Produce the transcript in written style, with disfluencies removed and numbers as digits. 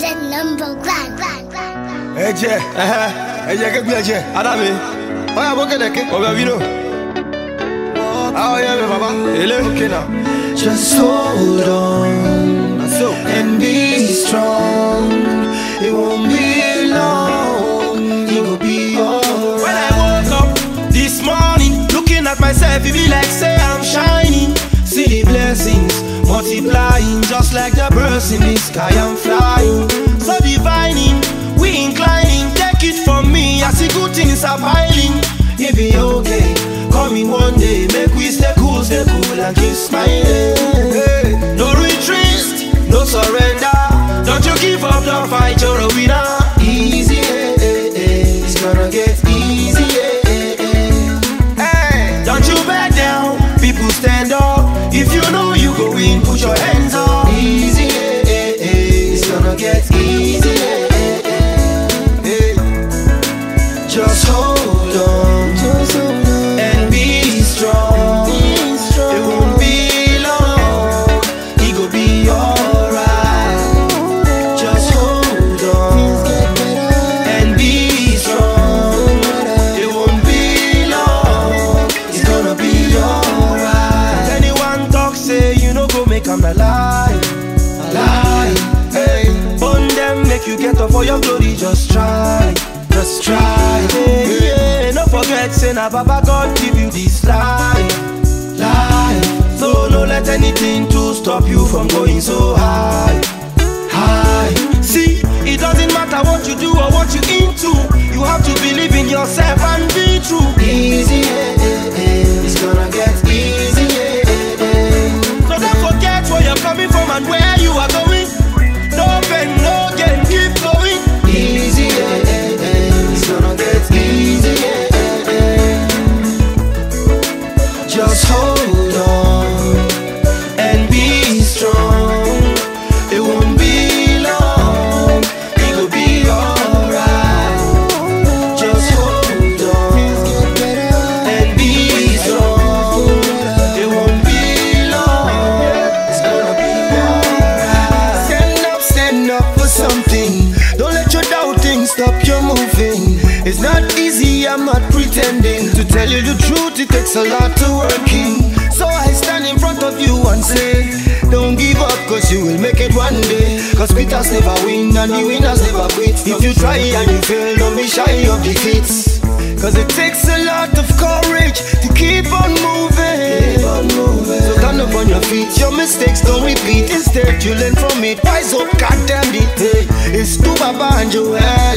the number one. Eje, ke gbe eje. Adami. Oya bo kedeke. Oya vino. Ah, oya me baba. Ele. Okay now. Just hold on and be strong. It won't be long. You will be alright. When I woke up this morning, looking at myself, it be like say I'm shining. See the blessings multiplying, just like the birds in the sky. I'm flying, so divining, we inclining. Take it from me, I see good things are piling. It be okay, coming one day, make we stay cool and keep smiling. Hey, no retreat, no surrender. Don't you give up, don't fight, you're a winner. Easy, it's gonna get easy. Hey, don't you back down, people stand up. If you know you go win, put your hands up. Easy, it's gonna get easy. Just hold on and be strong. It won't be long, it go be alright. Just hold on and be strong. It won't be long, it's gonna be alright. Anyone talk say you no go make 'em a lie. Hey, burn them, make you get up for your glory. Just try. Yeah, no forget, say na Baba God give you this life. So no let anything to stop you from going so high. See, it doesn't matter what you do or what you into. You have to believe in yourself and be true. Easy, it's gonna get easy. So don't forget where you're coming from and where you are going. No pain, no gain, keep going. Easy, it's gonna get easy. Just hold on and be strong. It won't be long, it will be alright. Just hold on and be strong. It won't be long, it's gonna be alright. Stand up for something. Don't let your doubting stop your moving. It's not easy, I'm not pretending. To tell you the truth, it takes a lot to work in. So I stand in front of you and say, don't give up, cause you will make it one day. Cause quitters never win and the winners never quit. If you try and you fail, don't be shy of defeats. Cause it takes a lot of courage to keep on moving. So stand up on your feet, your mistakes don't repeat. Instead you learn from it, wise up, goddamn it. Hey, it's to Baba and Joel.